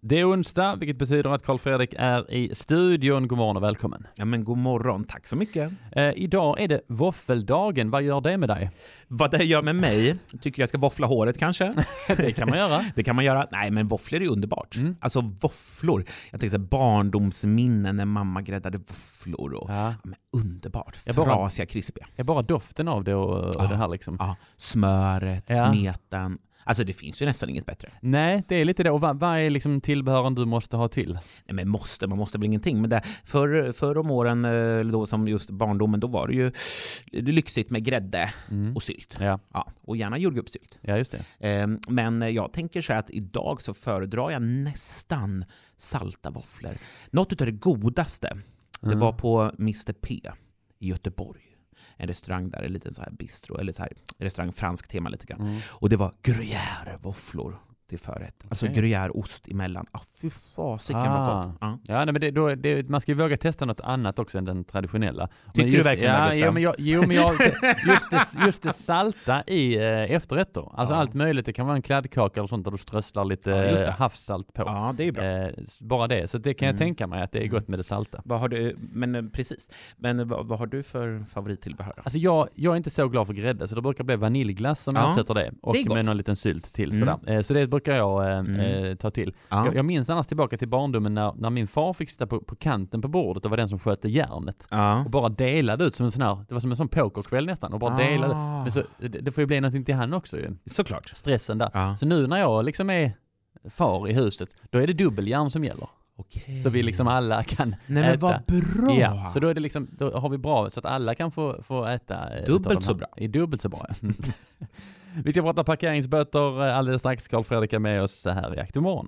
Det är onsdag, vilket betyder att Carl Fredrik är i studion. God morgon och välkommen. Ja, men god morgon. Tack så mycket. Idag är det våffeldagen. Vad gör det med dig? Vad det gör med mig? Tycker jag ska våffla håret kanske? Det kan man göra. Det kan man göra. Nej, men våfflor är underbart. Alltså våfflor. Jag tänkte barndomsminnen när mamma gräddade våfflor. Och, men underbart. Frasiga, krispiga. Ja, bara doften av det och det här liksom. Ja, smöret, smeten. Alltså det finns ju nästan inget bättre. Nej, det är lite det. Och vad är liksom tillbehören du måste ha till? Nej, men man måste väl ingenting. Men förr om åren, då, som just barndomen, då var det ju lyxigt med grädde och sylt. Ja, och gärna jordgubbssylt. Ja, just det. Men jag tänker så här att idag så föredrar jag nästan salta våfflor. Något av det godaste, det var på Mr. P i Göteborg. En restaurang där, en liten så här bistro, eller så här restaurang fransk tema lite grann. Och det var gruyère-våfflor till förrätt. Alltså gruyère-ost emellan. Fy fasiken vad gott. Ja, nej, men man ska ju våga testa något annat också än den traditionella. Tycker du verkligen det, Gustav? Just det salta i efterrätter. Alltså allt möjligt. Det kan vara en kladdkaka eller sånt där du strösslar lite havssalt på. Ja, det är bra. Bara det. Så det kan jag tänka mig att det är gott med det salta. Vad har du, precis. Men vad har du för favorittillbehör? Alltså jag är inte så glad för grädde, så det brukar bli vaniljglass som jag sätter det. Och det med någon liten sylt till. Sådär. Så det brukar jag ta till. Jag minns annars tillbaka till barndomen när min far fick sitta på kanten på bordet och var den som skötte järnet. Och bara delade ut som en sån här, det var som en sån pokerkväll nästan, och bara delade. Men så, det får ju bli någonting till han också ju. Såklart. Stressen där. Så nu när jag liksom är far i huset, då är det dubbeljärn som gäller. Okej. Så vi liksom alla kan äta. Men vad bra! Ja, så då är det liksom, då har vi bra så att alla kan få äta. Dubbelt så bra. Dubbelt så bra. Vi ska prata parkeringsböter alldeles strax. Carl Fredrik är med oss här i Aktuellmorgon.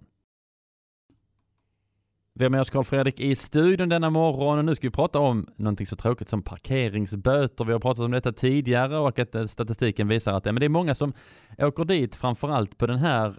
Vi har med oss Carl Fredrik i studion denna morgon och nu ska vi prata om någonting så tråkigt som parkeringsböter. Vi har pratat om detta tidigare och att statistiken visar att det är många som åker dit framförallt på den här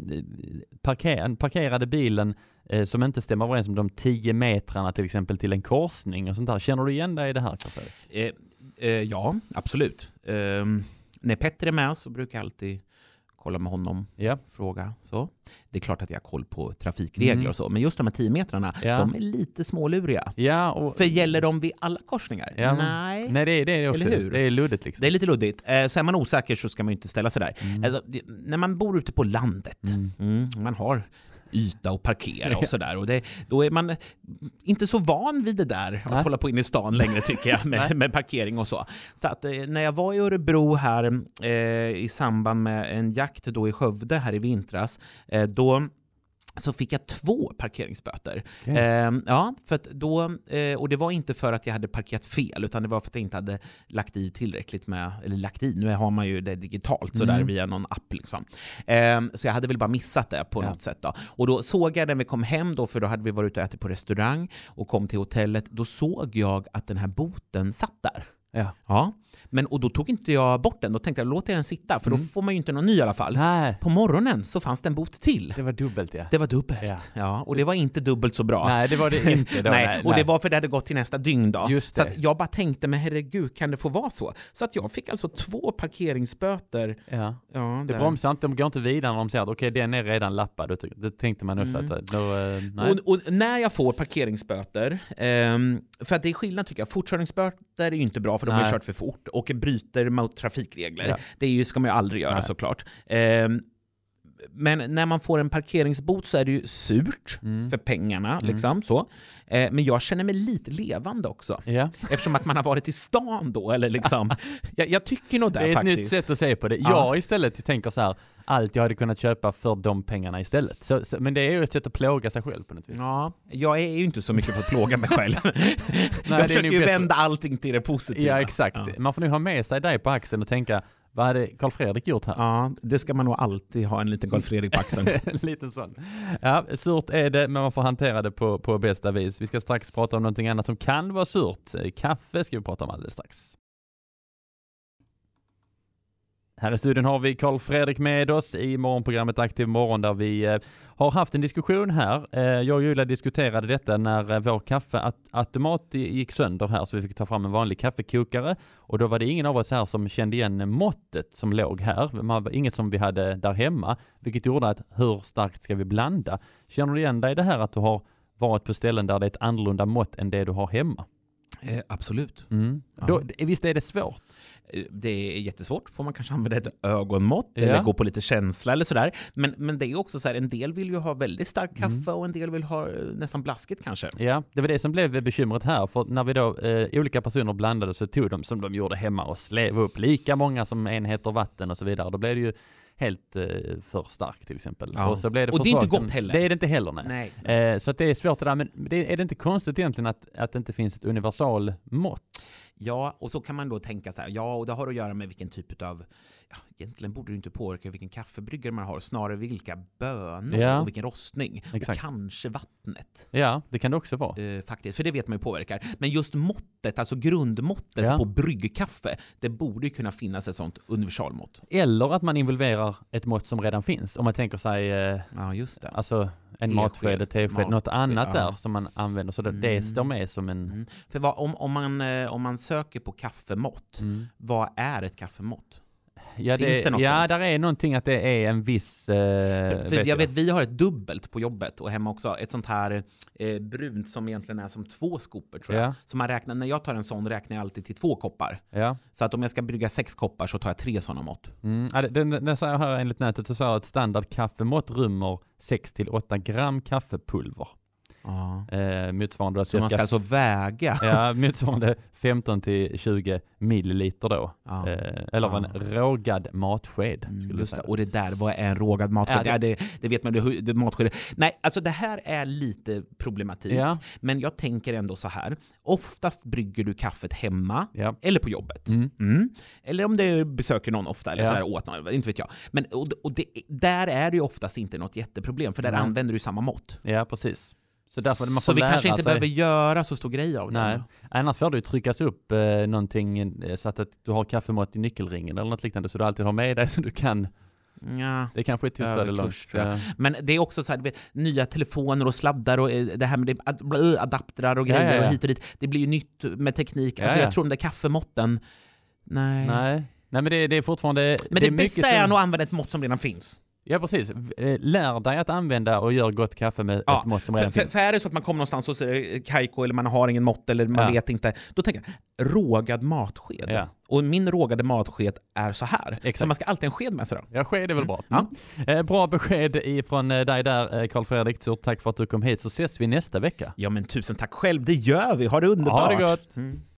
parkerade bilen som inte stämmer överens med de 10 metrarna till exempel till en korsning och sånt där. Känner du igen dig i det här, Carl Fredrik? Ja, absolut. När Petter är med så brukar jag alltid kolla med honom, fråga. Så. Det är klart att jag har koll på trafikregler och så, men just de här 10 metrarna, de är lite småluriga. Ja, för gäller de vid alla korsningar? Ja, nej, det är också. Det är luddigt liksom. Det är lite luddigt. Så är man osäker så ska man ju inte ställa sig där. Alltså, när man bor ute på landet, man har yta och parkera och sådär. Och då är man inte så van vid det där att hålla på in i stan längre tycker jag med parkering och så. Så att när jag var i Örebro här i samband med en jakt då i Skövde här i vintras, då så fick jag 2 parkeringsböter. För att då, och det var inte för att jag hade parkerat fel utan det var för att jag inte hade lagt i tillräckligt med, eller lagt i, nu har man ju det digitalt så där via någon app liksom. Så jag hade väl bara missat det på något sätt då. Och då såg jag när vi kom hem då, för då hade vi varit ute och ätit på restaurang och kom till hotellet, då såg jag att den här boten satt där. Ja. Och då tog inte jag bort den. Då tänkte jag, låt den sitta. För då får man ju inte någon ny i alla fall. Nej. På morgonen så fanns det en bot till. Det var dubbelt, Det var dubbelt, och det var inte dubbelt så bra. Nej, det var det inte. Det var för det hade gått till nästa dygn då. Just så att jag bara tänkte, men herregud, kan det få vara så? Så att jag fick alltså 2 parkeringsböter. Det bromsar inte, de går inte vidare när de säger att okej, den är redan lappad. Det tänkte man också att och när jag får parkeringsböter, för att det är skillnad tycker jag. Fortkörningsböter är ju inte bra för de har kört för fort och bryter mot trafikregler. Det ska man ju aldrig göra såklart. Men när man får en parkeringsbot så är det ju surt för pengarna liksom så. Men jag känner mig lite levande också. Eftersom att man har varit i stan då eller liksom. Jag tycker nog det faktiskt. Det är ett nytt sätt att se på det. Jag istället tänker så här, allt jag hade kunnat köpa för de pengarna istället. Men det är ju ett sätt att plåga sig själv på något vis. Ja, jag är ju inte så mycket för att plåga mig själv. Jag försöker ju vända allting till det positiva. Ja, exakt. Man får nu ha med sig dig på axeln och tänka, vad hade Carl Fredrik gjort här? Ja, det ska man nog alltid ha, en liten Carl Fredrik på axeln. Lite sån. Ja, surt är det, men man får hantera det på bästa vis. Vi ska strax prata om någonting annat som kan vara surt. Kaffe ska vi prata om alldeles strax. Här i studion har vi Carl Fredrik med oss i morgonprogrammet Aktiv morgon där vi har haft en diskussion här. Jag och Julia diskuterade detta när vår kaffeautomat gick sönder här så vi fick ta fram en vanlig kaffekokare och då var det ingen av oss här som kände igen måttet som låg här. Inget som vi hade där hemma, vilket gjorde att hur starkt ska vi blanda? Känner du igen dig i det här att du har varit på ställen där det är ett annorlunda mått än det du har hemma? Absolut. Då, visst är det svårt? Det är jättesvårt. Får man kanske använda ett ögonmått eller gå på lite känsla eller sådär. Men det är också så här, en del vill ju ha väldigt stark kaffe och en del vill ha nästan blaskigt kanske. Ja, det var det som blev bekymret här. För när vi då olika personer blandade så tog de som de gjorde hemma och slev upp lika många som enheter vatten och så vidare. Då blev det ju helt för stark till exempel. Ja. Och, så blev det, och det är inte gott heller. Det är det inte heller, nej. Så att det är svårt det där. Men är det inte konstigt egentligen att det inte finns ett universal mått? Ja, och så kan man då tänka så här, ja, och det har att göra med vilken typ av, egentligen borde det inte påverka vilken kaffebryggare man har, snarare vilka bönor och vilken rostning. Exakt. Och kanske vattnet. Ja, det kan det också vara. Faktiskt, för det vet man ju påverkar. Men just måttet, alltså grundmåttet på bryggkaffe, det borde ju kunna finnas ett sånt universalmått. Eller att man involverar ett mått som redan finns. Om man tänker sig just det. Alltså en matsked, tesked, något annat där som man använder. Så det står med som en... För om man söker på kaffemått, vad är ett kaffemått? Ja, finns det något sånt? Där är någonting att det är en viss... för jag vet, vi har ett dubbelt på jobbet och hemma också. Ett sånt här brunt som egentligen är som 2 skopor tror jag. Så man räknar, när jag tar en sån räknar jag alltid till 2 koppar. Ja. Så att om jag ska brygga 6 koppar så tar jag 3 sådana mått. Den säger här enligt nätet så sa att standard kaffemått rymmer 6-8 gram kaffepulver. Motsvarande så man ska alltså väga? Ja, motsvarande 15-20 milliliter då. Eller en rågad matsked. Just det. Och det där, vad är en rågad matsked? Det vet man, det matsked. Nej, alltså det här är lite problematik. Ja. Men jag tänker ändå så här. Oftast brygger du kaffet hemma eller på jobbet. Eller om du besöker någon ofta eller så här åt någon, inte vet jag. Men, där är det ju oftast inte något jätteproblem för där använder du samma mått. Ja, precis. Så vi kanske inte behöver göra så stor grej av det. Nej. Annars får du tryckas upp någonting så att du har kaffemått i nyckelringen eller något liknande så du alltid har med dig så du kan... Ja, det kanske är tillfälligt långt. Men det är också så här, vet, nya telefoner och sladdar och det här med adaptrar och grejer och hit och dit. Det blir ju nytt med teknik. Alltså jag tror de där kaffemåtten... Nej, men det är fortfarande... Men det bästa är nog att använda ett mått som redan finns. Ja, precis. Lär dig att använda och gör gott kaffe med ett mått som redan finns. För är det så att man kommer någonstans hos Kaiko eller man har ingen mått eller man vet inte, då tänker jag, rågad matsked. Ja. Och min rågade matsked är så här. Exakt. Så man ska alltid en sked med sig då. Ja, sked är väl bra. Bra besked ifrån dig där, Carl Fredrik. Så tack för att du kom hit, så ses vi nästa vecka. Ja, men tusen tack själv. Det gör vi. Ha det underbart. Ha det gott.